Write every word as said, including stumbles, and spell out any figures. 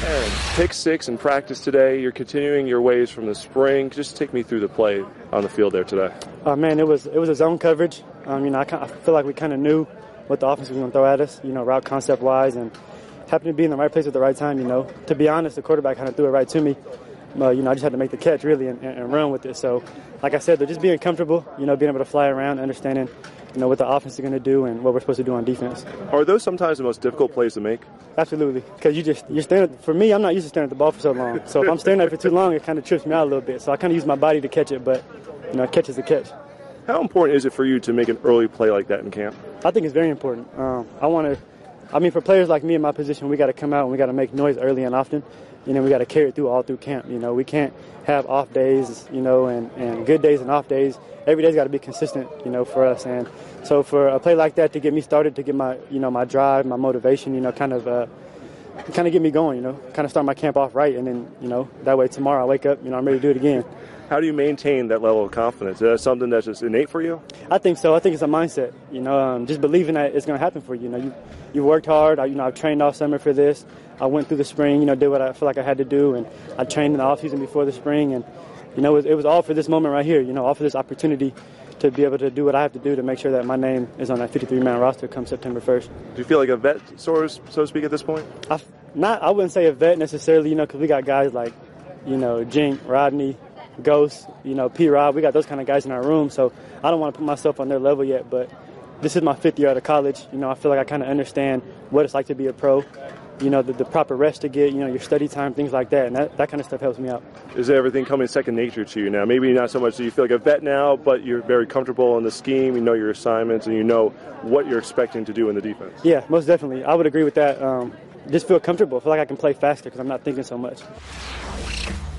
And pick six in practice today. You're continuing your ways from the spring. Just take me through the play on the field there today. Uh, man, it was it was a zone coverage. Um, you know, I, kinda, I feel like we kind of knew what the offense was going to throw at us, you know, route concept-wise, and happened to be in the right place at the right time, you know. To be honest, the quarterback kind of threw it right to me. Uh, you know, I just had to make the catch, really, and, and run with it. So, like I said, they're just being comfortable, you know, being able to fly around, understanding, you know, what the offense is going to do and what we're supposed to do on defense. Are those sometimes the most difficult plays to make? Absolutely, because you just you're staring. At, for me, I'm not used to staring at the ball for so long. So if I'm staring at it for too long, it kind of trips me out a little bit. So I kind of use my body to catch it, but you know, catch is a catch. How important is it for you to make an early play like that in camp? I think it's very important. Um, I want to. I mean, for players like me in my position, we got to come out and we got to make noise early and often. You know, we got to carry it through all through camp. You know, we can't have off days, you know, and, and good days and off days. Every day's got to be consistent, you know, for us. And so for a play like that to get me started, to get my, you know, my drive, my motivation, you know, kind of, uh, kind of get me going, you know, kind of start my camp off right. And then, you know, that way tomorrow I wake up, you know, I'm ready to do it again. How do you maintain that level of confidence? Is that something that's just innate for you? I think so. I think it's a mindset, you know, um, just believing that it's going to happen for you. You know, you, you worked hard. I, you know, I've trained all summer for this. I went through the spring, you know, did what I feel like I had to do, and I trained in the offseason before the spring, and, you know, it was, it was all for this moment right here, you know, all for this opportunity to be able to do what I have to do to make sure that my name is on that fifty-three man roster come September first. Do you feel like a vet, so to speak, at this point? I, not, I wouldn't say a vet necessarily, you know, because we got guys like, you know, Jink, Rodney, Ghost, you know, P-Rob. We got those kind of guys in our room, so I don't want to put myself on their level yet, but this is my fifth year out of college. You know, I feel like I kind of understand what it's like to be a pro. You know, the, the proper rest to get, you know, your study time, things like that. And that, that kind of stuff helps me out. Is everything coming second nature to you now? Maybe not so much that you feel like a vet now, but you're very comfortable in the scheme. You know your assignments, and you know what you're expecting to do in the defense. Yeah, most definitely. I would agree with that. Um, just feel comfortable. I feel like I can play faster because I'm not thinking so much.